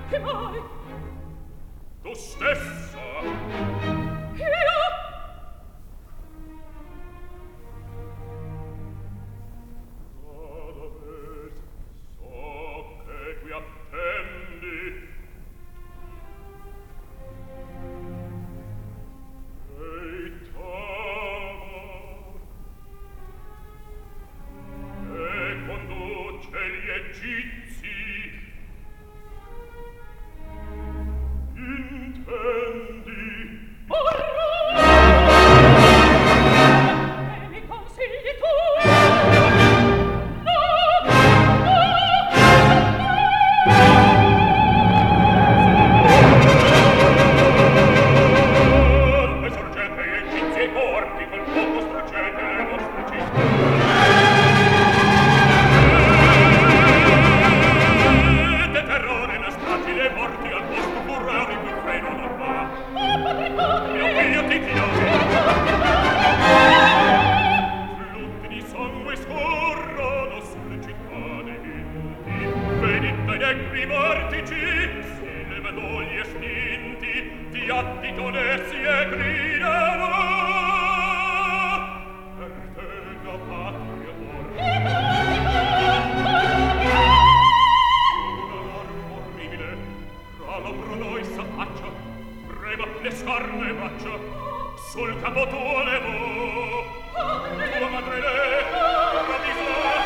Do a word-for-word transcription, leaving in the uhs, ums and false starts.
Che mai? Tu stessa? Io? Adames, so che qui attendi. Ehi, Tamar, e conduce gli egizi. Intendi? E mi consigli tu? No! No! E sorgete gli egizi e i corpi, col fuoco struggete le vostre città. E de terrore ne stragi le morti al vostro furore in cui freno non va. Oh, padre, padre! Io qui io ti chiedo. Flutti di sangue scorrono sulle città dei vinti. Venite negri vortici, si levano gli estinti, ti additano e si e gridano. Per te la patria morta. Una arma orribile, tra l'ombro noi s'affaccia, prema le scarne braccia, sul capo tuo levò. Tua madre le ravvisò.